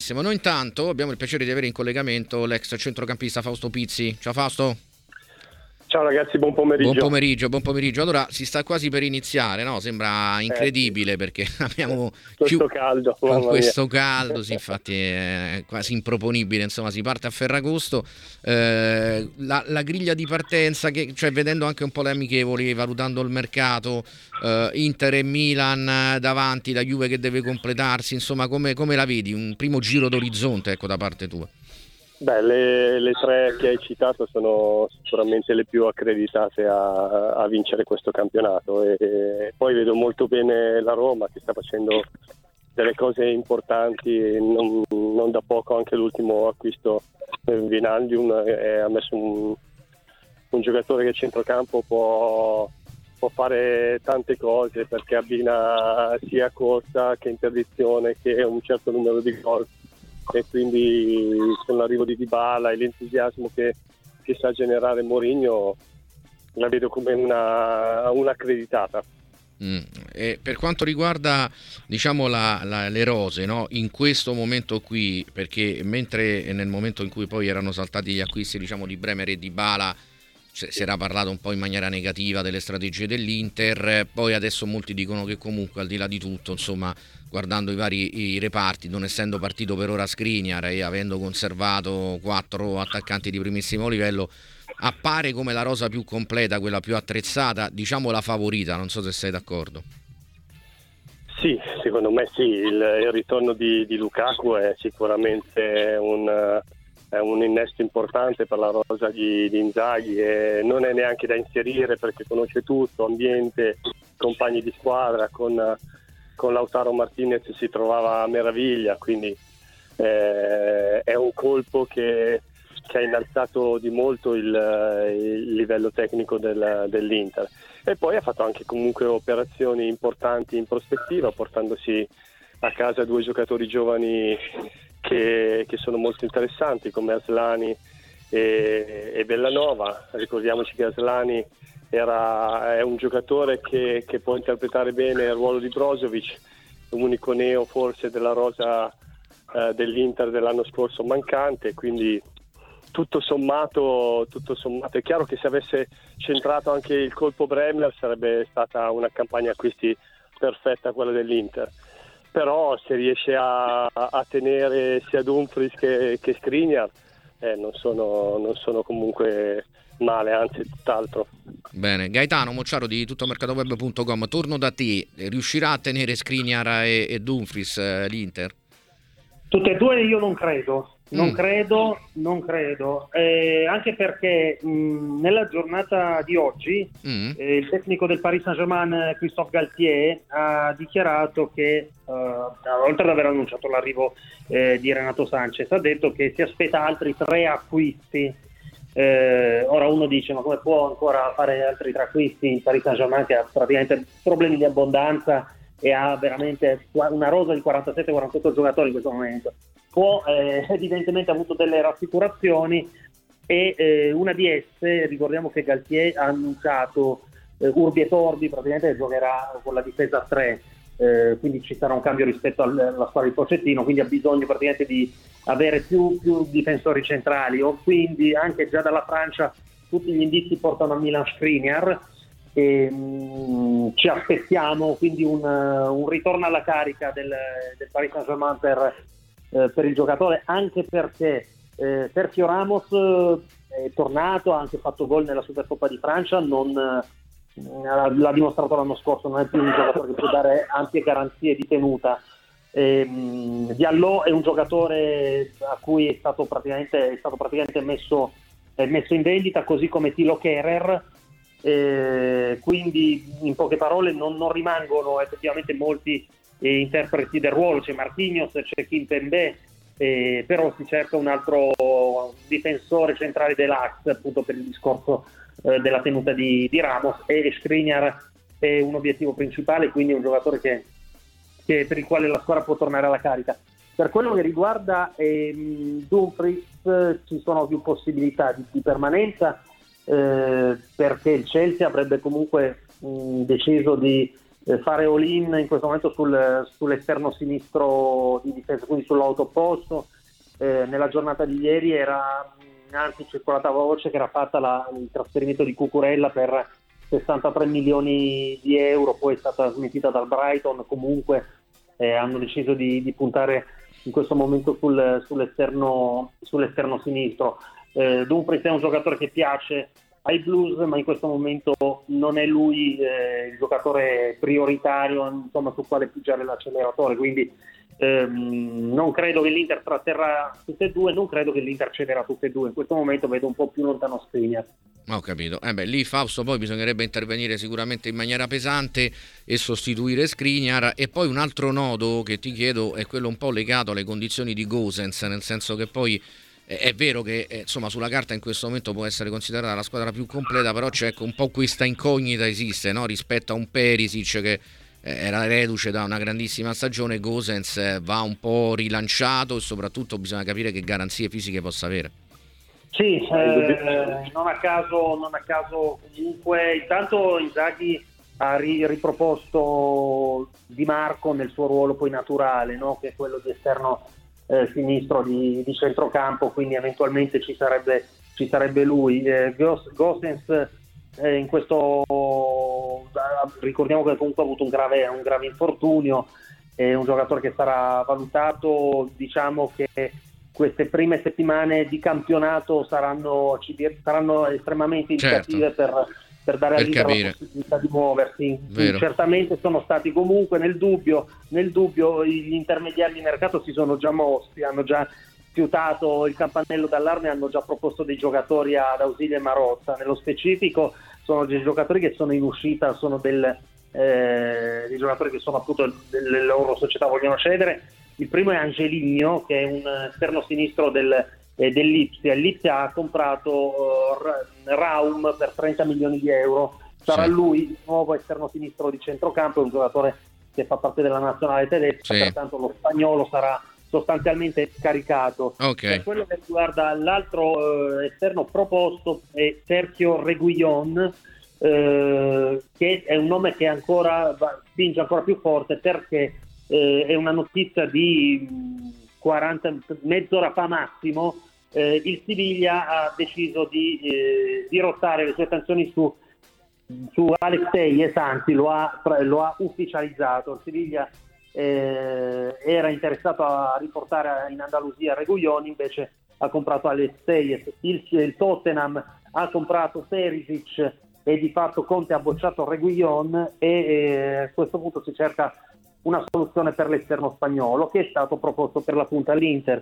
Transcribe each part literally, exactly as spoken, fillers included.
benissimo. Noi intanto abbiamo il piacere di avere in collegamento l'ex centrocampista Fausto Pizzi. Ciao Fausto. Ciao ragazzi, buon pomeriggio. Buon pomeriggio, buon pomeriggio. Allora, si sta quasi per iniziare, no? Sembra incredibile, eh, perché abbiamo questo chi... caldo, con questo caldo, sì, infatti è quasi improponibile, insomma, si parte a Ferragosto. Eh, la, la griglia di partenza, che, cioè vedendo anche un po' le amichevoli, valutando il mercato, eh, Inter e Milan davanti, la Juve che deve completarsi, insomma, come, come la vedi? Un primo giro d'orizzonte, ecco, da parte tua. Beh, le, le tre che hai citato sono sicuramente le più accreditate a, a vincere questo campionato e, e poi vedo molto bene la Roma che sta facendo delle cose importanti e non, non da poco anche l'ultimo acquisto Wijnaldum ha messo un, un giocatore che a centrocampo può, può fare tante cose perché abbina sia corsa che interdizione che un certo numero di gol. E quindi con l'arrivo di Dybala e l'entusiasmo che, che sa generare Mourinho la vedo come una, una accreditata. Mm. E per quanto riguarda diciamo la, la, le rose, no? In questo momento qui, perché mentre nel momento in cui poi erano saltati gli acquisti diciamo di Bremer e Dybala si era parlato un po' in maniera negativa delle strategie dell'Inter, poi adesso molti dicono che comunque al di là di tutto, insomma, guardando i vari i reparti, non essendo partito per ora Skriniar e avendo conservato quattro attaccanti di primissimo livello, appare come la rosa più completa, quella più attrezzata, diciamo la favorita, non so se sei d'accordo. Sì, secondo me sì, il, il ritorno di, di Lukaku è sicuramente un... è un innesto importante per la rosa di, di Inzaghi e non è neanche da inserire perché conosce tutto, ambiente, compagni di squadra, con, con Lautaro Martinez si trovava a meraviglia, quindi eh, è un colpo che, che ha innalzato di molto il, il livello tecnico del, dell'Inter e poi ha fatto anche comunque operazioni importanti in prospettiva portandosi a casa due giocatori giovani Che, che sono molto interessanti come Aslani e, e Bellanova. Ricordiamoci che Aslani era, è un giocatore che, che può interpretare bene il ruolo di Brozovic, l'unico neo forse della rosa eh, dell'Inter dell'anno scorso mancante, quindi tutto sommato, tutto sommato è chiaro che se avesse centrato anche il colpo Bremer sarebbe stata una campagna acquisti perfetta quella dell'Inter. Però se riesce a, a tenere sia Dumfries che, che Skriniar eh, non, sono, non sono comunque male, anzi tutt'altro. Bene, Gaetano Mocciaro di tuttomercatoweb punto com, torno da te, riuscirà a tenere Skriniar e, e Dumfries eh, l'Inter? Tutte e due io non credo, non mm. credo, non credo, eh, anche perché mh, nella giornata di oggi mm. eh, il tecnico del Paris Saint-Germain Christophe Galtier ha dichiarato che, uh, oltre ad aver annunciato l'arrivo eh, di Renato Sanchez, ha detto che si aspetta altri tre acquisti. Eh, ora uno dice ma come può ancora fare altri tre acquisti il Paris Saint-Germain che ha praticamente problemi di abbondanza e ha veramente una rosa di quarantasette quarantotto giocatori in questo momento. Può, eh, evidentemente ha avuto delle rassicurazioni e eh, una di esse, ricordiamo che Galtier ha annunciato eh, Urbi e Torbi, praticamente giocherà con la difesa a tre, eh, quindi ci sarà un cambio rispetto al, alla squadra di Pochettino, quindi ha bisogno praticamente di avere più, più difensori centrali, o quindi anche già dalla Francia tutti gli indizi portano a Milan Skriniar. E, mh, ci aspettiamo quindi un, un ritorno alla carica del, del Paris Saint-Germain per, eh, per il giocatore, anche perché eh, Sergio Ramos eh, è tornato, ha anche fatto gol nella Supercoppa di Francia, non, eh, l'ha dimostrato l'anno scorso, non è più un giocatore che può dare ampie garanzie di tenuta. E, mh, Diallo è un giocatore a cui è stato praticamente, è stato praticamente messo, è messo in vendita, così come Thilo Kehrer. Eh, quindi in poche parole non, non rimangono effettivamente molti eh, interpreti del ruolo, c'è Marquinhos, c'è Kimpembe, eh, però si cerca un altro difensore centrale dell'Ax appunto per il discorso eh, della tenuta di, di Ramos, e Skriniar è un obiettivo principale, quindi è un giocatore che, che per il quale la squadra può tornare alla carica. Per quello che riguarda ehm, Dumfries ci sono più possibilità di, di permanenza, Eh, perché il Chelsea avrebbe comunque mh, deciso di fare all-in in questo momento sul, sull'esterno sinistro di difesa, quindi sull'autoposto. Eh, nella giornata di ieri era anzi circolata voce che era fatta la, il trasferimento di Cucurella per sessantatré milioni di euro, poi è stata smentita dal Brighton. Comunque eh, hanno deciso di, di puntare in questo momento sul, sull'esterno, sull'esterno sinistro. Eh, Dumfries è un giocatore che piace ai Blues, ma in questo momento non è lui eh, il giocatore prioritario, insomma, su quale pigiare l'acceleratore, quindi ehm, non credo che l'Inter tratterrà tutte e due, non credo che l'Inter cederà tutte e due. In questo momento vedo un po' più lontano Skriniar. Ho capito. Eh beh, lì Fausto poi bisognerebbe intervenire sicuramente in maniera pesante e sostituire Skriniar. E poi un altro nodo che ti chiedo è quello un po' legato alle condizioni di Gosens, nel senso che poi è vero che insomma sulla carta in questo momento può essere considerata la squadra più completa, però c'è un po' questa incognita esiste, no? Rispetto a un Perisic che era reduce da una grandissima stagione. Gosens va un po' rilanciato e soprattutto bisogna capire che garanzie fisiche possa avere. Sì, eh, non a caso non a caso comunque intanto Inzaghi ha ri- riproposto Di Marco nel suo ruolo poi naturale, no? Che è quello di esterno Eh, sinistro di, di centrocampo, quindi eventualmente ci sarebbe ci sarebbe lui. eh, Gosens eh, in questo ricordiamo che comunque ha avuto un grave, un grave infortunio, è un giocatore che sarà valutato, diciamo che queste prime settimane di campionato saranno, saranno estremamente indicative, certo, per per dare all'Inter la possibilità di muoversi. Vero. Certamente sono stati comunque nel dubbio, nel dubbio gli intermediari di mercato si sono già mossi, hanno già fiutato il campanello d'allarme, hanno già proposto dei giocatori ad Ausilio e Marotta. Nello specifico sono dei giocatori che sono in uscita, sono del, eh, dei giocatori che sono appunto delle loro società vogliono cedere. Il primo è Angeligno, che è un esterno sinistro del dell'Ipsia. L'Ipsia ha comprato uh, Raum per trenta milioni di euro. Sarà sì. lui il nuovo esterno sinistro di centrocampo, è un giocatore che fa parte della nazionale tedesca, sì. pertanto lo spagnolo sarà sostanzialmente caricato. Okay. Per quello che riguarda l'altro uh, esterno proposto è Sergio Reguilón, uh, che è un nome che ancora va, spinge ancora più forte, perché uh, è una notizia di quaranta mezz'ora fa massimo. Eh, il Siviglia ha deciso di eh, dirottare le sue attenzioni su, su Alexei, anzi lo ha, lo ha ufficializzato. Il Siviglia eh, era interessato a riportare in Andalusia Reguilón, invece ha comprato Alexei. Il, il Tottenham ha comprato Perisic e di fatto Conte ha bocciato Reguilón e eh, a questo punto si cerca una soluzione per l'esterno spagnolo, che è stato proposto per l'appunto all'Inter.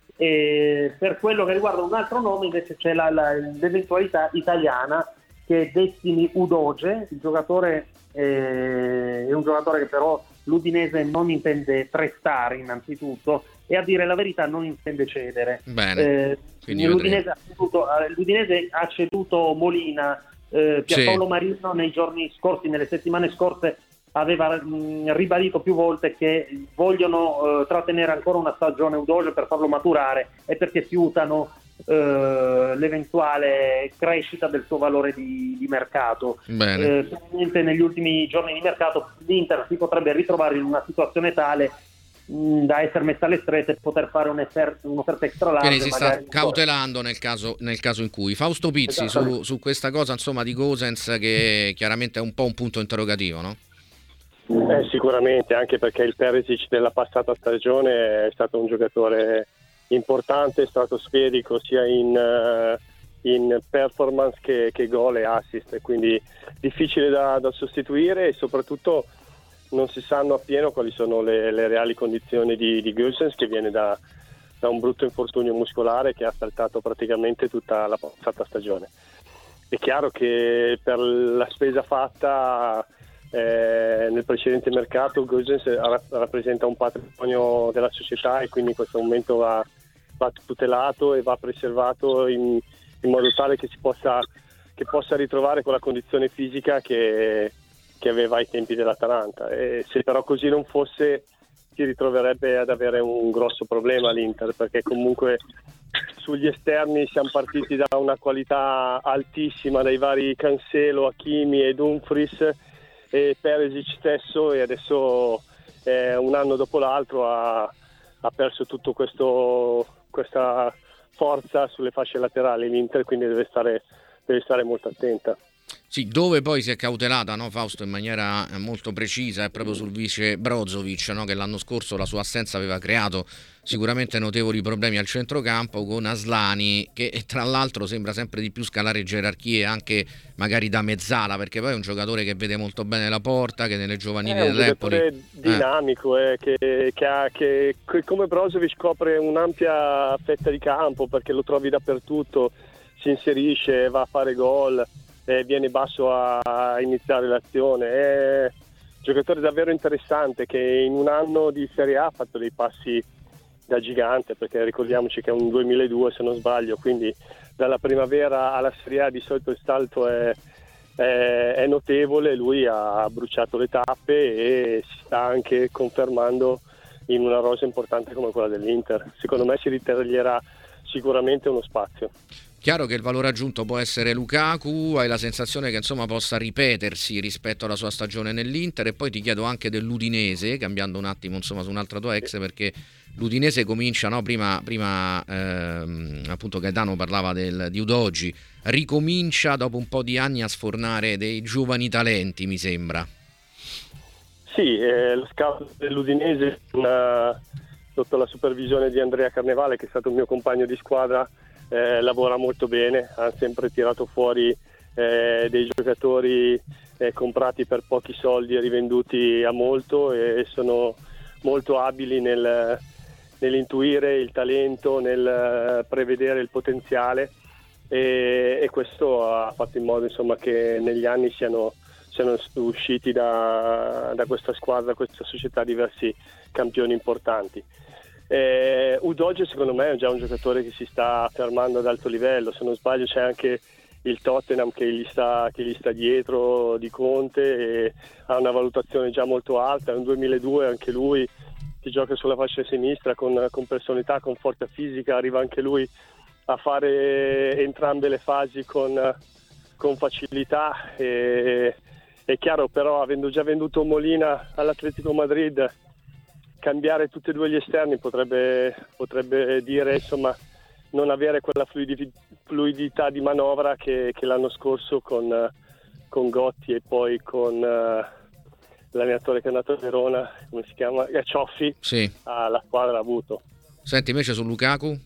E per quello che riguarda un altro nome invece c'è la, la, l'eventualità italiana, che è Destiny Udoge. Il giocatore eh, è un giocatore che però l'Udinese non intende prestare innanzitutto, e a dire la verità non intende cedere. Bene. Eh, l'Udinese, ha ceduto, l'Udinese ha ceduto Molina, eh, Pierpaolo sì. Marino nei giorni scorsi, nelle settimane scorse aveva mh, ribadito più volte che vogliono eh, trattenere ancora una stagione Udoge per farlo maturare, e perché fiutano eh, l'eventuale crescita del suo valore di, di mercato. Bene. Eh, negli ultimi giorni di mercato l'Inter si potrebbe ritrovare in una situazione tale mh, da essere messa alle strette e poter fare un'offerta, un'offerta extra larga. Quindi si sta cautelando nel caso, nel caso in cui. Fausto Pizzi, su, su questa cosa insomma di Gosens, che chiaramente è un po' un punto interrogativo, no? Eh, sicuramente, anche perché il Perisic della passata stagione è stato un giocatore importante, stratosferico sia in, uh, in performance che, che gol e assist, quindi difficile da, da sostituire, e soprattutto non si sanno appieno quali sono le, le reali condizioni di, di Gosens, che viene da, da un brutto infortunio muscolare che ha saltato praticamente tutta la passata stagione. È chiaro che per la spesa fatta Eh, nel precedente mercato Gosens rappresenta un patrimonio della società, e quindi in questo momento va, va tutelato e va preservato in, in modo tale che si possa, che possa ritrovare quella condizione fisica che, che aveva ai tempi dell'Atalanta. E se però così non fosse, si ritroverebbe ad avere un grosso problema l'Inter, perché comunque sugli esterni siamo partiti da una qualità altissima, dai vari Cancelo, Hakimi e Dumfries, e Perisic stesso, e adesso eh, un anno dopo l'altro ha, ha perso tutto questo questa forza sulle fasce laterali l'Inter, quindi deve stare, deve stare molto attenta. Sì, dove poi si è cautelata, no, Fausto, in maniera molto precisa è proprio sul vice Brozovic, no, che l'anno scorso la sua assenza aveva creato sicuramente notevoli problemi al centrocampo, con Aslani che tra l'altro sembra sempre di più scalare gerarchie anche magari da mezzala, perché poi è un giocatore che vede molto bene la porta, che nelle giovanili dell'Empoli è un giocatore dinamico eh. Eh, che, che, ha, che come Brozovic copre un'ampia fetta di campo, perché lo trovi dappertutto, si inserisce, va a fare gol, eh, viene basso a, a iniziare l'azione. È un giocatore davvero interessante che in un anno di Serie A ha fatto dei passi da gigante, perché ricordiamoci che è un duemiladue se non sbaglio, quindi dalla primavera alla Serie A di solito il salto è, è, è notevole. Lui ha bruciato le tappe e si sta anche confermando in una rosa importante come quella dell'Inter. Secondo me si ritaglierà sicuramente uno spazio. Chiaro che il valore aggiunto può essere Lukaku, hai la sensazione che insomma possa ripetersi rispetto alla sua stagione nell'Inter, e poi ti chiedo anche dell'Udinese, cambiando un attimo insomma su un'altra tua ex, perché l'Udinese comincia, no, prima, prima ehm, appunto Gaetano parlava del, di Udogi, ricomincia dopo un po' di anni a sfornare dei giovani talenti, mi sembra. Sì, eh, lo scout dell'Udinese una, sotto la supervisione di Andrea Carnevale, che è stato il mio compagno di squadra, Eh, lavora molto bene, ha sempre tirato fuori eh, dei giocatori eh, comprati per pochi soldi e rivenduti a molto, e sono molto abili nel, nell'intuire il talento, nel prevedere il potenziale, e, e questo ha fatto in modo insomma che negli anni siano, siano usciti da, da questa squadra, da questa società, diversi campioni importanti. Eh, Udogie secondo me è già un giocatore che si sta fermando ad alto livello, se non sbaglio c'è anche il Tottenham che gli sta, che gli sta dietro di Conte, e ha una valutazione già molto alta, è un duemiladue anche lui, che gioca sulla fascia sinistra con, con personalità, con forza fisica, arriva anche lui a fare entrambe le fasi con, con facilità. E, è chiaro però, avendo già venduto Molina all'Atletico Madrid, cambiare tutti e due gli esterni potrebbe, potrebbe dire insomma non avere quella fluidi, fluidità di manovra che, che l'anno scorso con, con Gotti e poi con uh, l'allenatore che è andato a Verona, come si chiama? Cioffi, sì. uh, la squadra ha avuto. Senti, invece su Lukaku?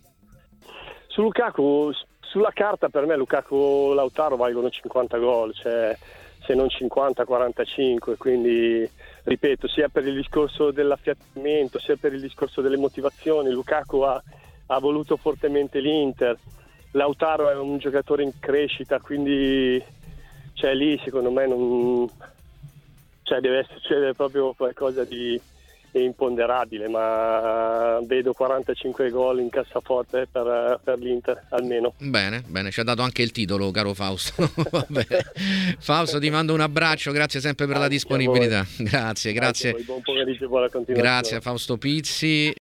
Su Lukaku, sulla carta per me Lukaku e Lautaro valgono cinquanta gol, cioè se non cinquanta quarantacinque, quindi ripeto, sia per il discorso dell'affiatamento sia per il discorso delle motivazioni, Lukaku ha, ha voluto fortemente l'Inter, Lautaro è un giocatore in crescita, quindi cioè, lì secondo me non, cioè, deve succedere proprio qualcosa di imponderabile, ma vedo quarantacinque gol in cassaforte per, per l'Inter almeno. Bene, bene, ci ha dato anche il titolo, caro Fausto. Vabbè. Fausto, ti mando un abbraccio, grazie sempre per Grazie la disponibilità. Grazie, grazie. Buon pomeriggio e buona continuazione. Grazie a Fausto Pizzi.